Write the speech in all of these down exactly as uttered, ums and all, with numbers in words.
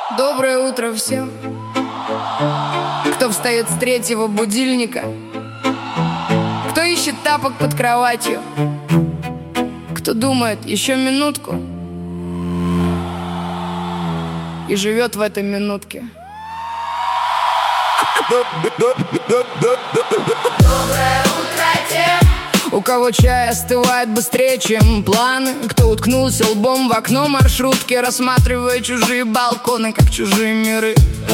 Доброе утро всем, кто встает с третьего будильника, кто ищет тапок под кроватью, кто думает еще минутку и живет в этой минутке. Доброе утро тем, у кого чай остывает быстрее, чем планы, кто уткнулся лбом в окно маршрутки, рассматривая чужие балконы, как чужие миры.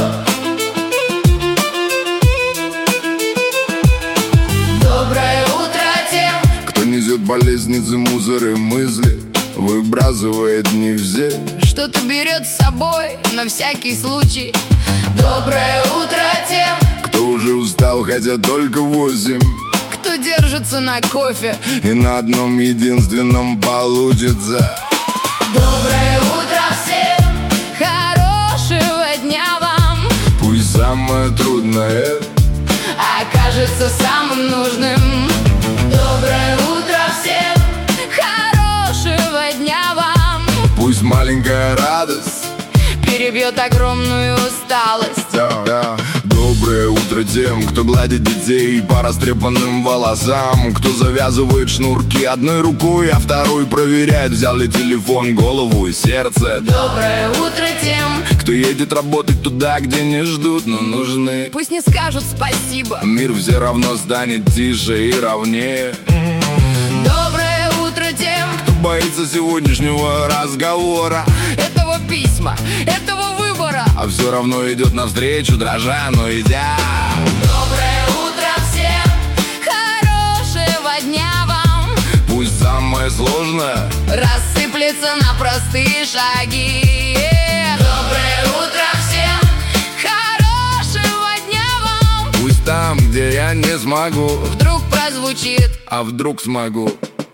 Доброе утро тем, кто несет болезницы, мусоры, мысли, выбрасывает не все, что-то берет с собой на всякий случай. Доброе утро тем, кто уже устал, хотя только восемь, кто держится на кофе и на одном единственном получится. Доброе утро всем, хорошего дня вам, Пусть самое трудное окажется самым нужным. Доброе утро всем, хорошего дня вам, пусть маленькая радость перебьет огромную усталость. да, да. Доброе утро тем, кто гладит детей по растрепанным волосам, кто завязывает шнурки одной рукой, а второй проверяет, взял ли телефон, голову и сердце. Доброе утро тем, Кто едет работать туда, где не ждут, но нужны. пусть не скажут спасибо. Мир все равно станет тише и ровнее. Доброе утро тем, Кто боится сегодняшнего разговора, этого письма, этого выбора. а все равно идет навстречу, дрожа, но идя. Доброе утро всем, хорошего дня вам, Пусть самое сложное рассыплется на простые шаги. Доброе утро всем, хорошего дня вам, пусть там, где я не смогу, вдруг прозвучит. а вдруг смогу.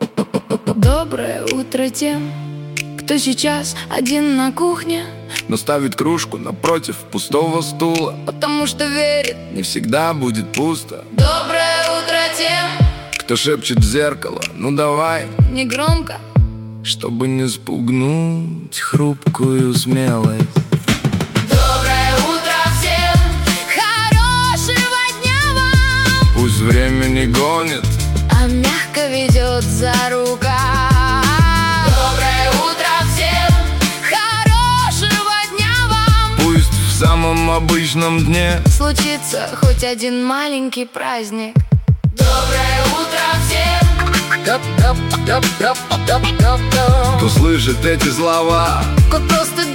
Доброе утро тем, кто сейчас один на кухне, Но ставит кружку напротив пустого стула. потому что верит. Не всегда будет пусто. Доброе утро тем, Кто шепчет в зеркало, ну давай, негромко, чтобы не спугнуть хрупкую смелость. доброе утро всем, хорошего дня вам, Пусть время не гонит, а мягко ведет за рука. Доброе утро всем, хорошего дня вам, пусть в самом обычном дне случится хоть один маленький праздник. Доброе утро всем, кто слышит эти слова, кто просто